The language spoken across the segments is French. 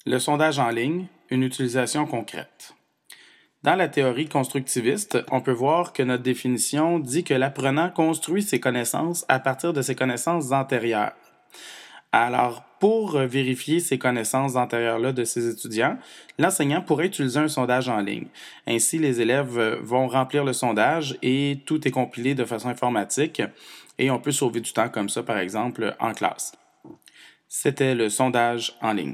Le sondage en ligne, une utilisation concrète. Dans la théorie constructiviste, on peut voir que notre définition dit que l'apprenant construit ses connaissances à partir de ses connaissances antérieures. Alors, pour vérifier ces connaissances antérieures-là de ses étudiants, l'enseignant pourrait utiliser un sondage en ligne. Ainsi, les élèves vont remplir le sondage et tout est compilé de façon informatique et on peut sauver du temps comme ça, par exemple, en classe. C'était le sondage en ligne.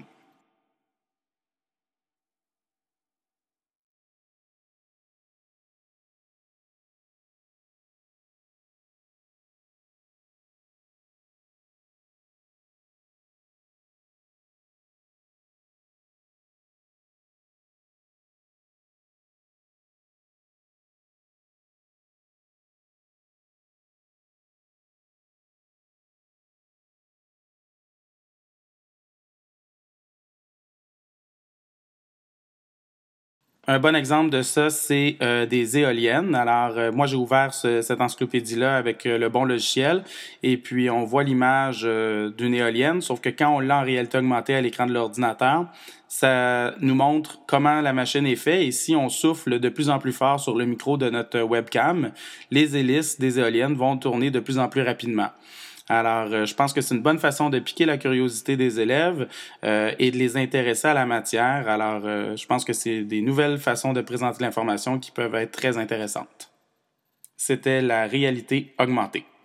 Un bon exemple de ça, c'est des éoliennes. Alors, moi, j'ai ouvert cette encyclopédie-là avec le bon logiciel et puis on voit l'image d'une éolienne, sauf que quand on l'a en réalité augmentée à l'écran de l'ordinateur, ça nous montre comment la machine est faite et si on souffle de plus en plus fort sur le micro de notre webcam, les hélices des éoliennes vont tourner de plus en plus rapidement. Alors, je pense que c'est une bonne façon de piquer la curiosité des élèves et de les intéresser à la matière. Alors, je pense que c'est des nouvelles façons de présenter l'information qui peuvent être très intéressantes. C'était la réalité augmentée.